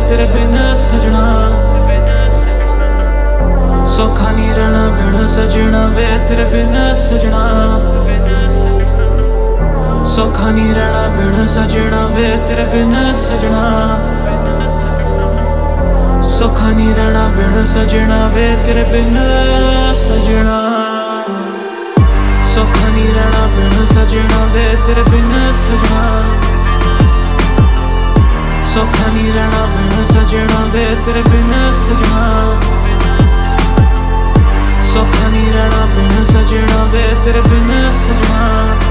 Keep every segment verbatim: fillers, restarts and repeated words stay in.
तेरे बिन सजना। सौखा नहीं रहना बिन सजना वे तेरे बिन सजना। सौखा नहीं रहना बिन सजना वे तेरे बिन सजना। सौखा नहीं रहना बिन सजना वे तेरे बिन सजना। सौखा नहीं रहना बिन सजना वे तेरे बिन सजना। सौखा नहीं रहना बिन सजना वे तेरे बिन सजना। सौखा नहीं रहना बिन सजना वे तेरे बिन सजना।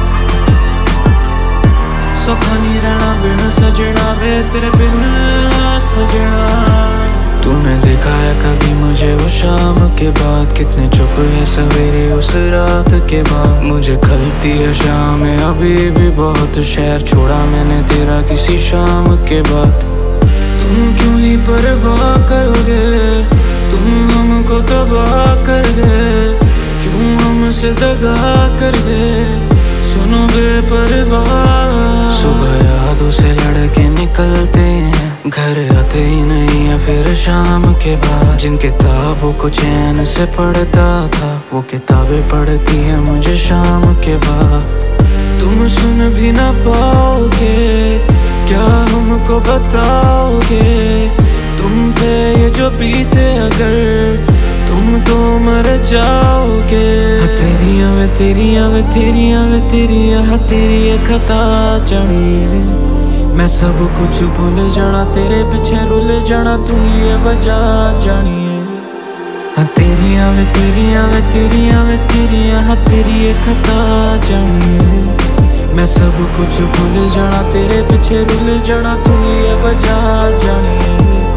सौखा नहीं रहना बिन सजना वे तेरे बिन सजना। तूने देखा है कभी मुझे वो शाम के बाद, कितने चुप है सवेरे उस रात के बाद। मुझे खलती है शाम अभी भी बहुत, शहर छोड़ा मैंने तेरा किसी शाम के बाद। तुम क्यों ही परवाह करोगे, तुम हमको तबाह कर गए, क्यों हमसे दगा कर गए, सुनो बेपरवाह। सुबह यादों से लड़के निकलते हैं, घर आते ही नहीं या फिर शाम के बाद। जिन किताबों को चैन से पढ़ता था वो किताबें पढ़ती है मुझे शाम के बाद। तुम सुन भी ना पाओगे, क्या हमको बताओगे, तुम पे ये जो बीते अगर तुम तो मर जाओगे। हाँ तेरियां वे तेरियां वे तेरियां वे तेरियां हाँ तेरी ये खता जानिए, मैं सब कुछ भूल जाना तेरे पीछे रुल जाना, तू ही ये वजह जानिए। हाँ तेरियां वे तेरियां वे तेरियां वे तेरियां हाँ तेरी ये खता जानिए, मैं सब कुछ भूल जाना तेरे पीछे रुल जाना, तू ही ये वजह जानिए।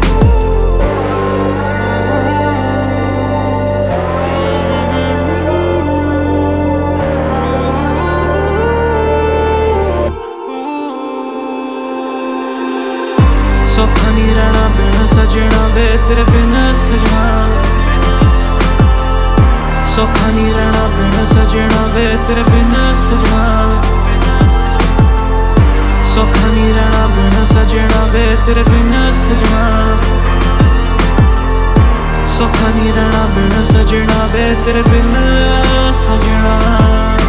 सौखा नहीं रहना बिन सजना वे तेरे बिन सजना। सौखा नहीं रहना बिन सजना वे तेरे बिन सजना। सौखा नहीं रहना बिन सजना वे तेरे बिन सजना। सौखा नहीं रहना बिन सजना वे तेरे बिन सजना।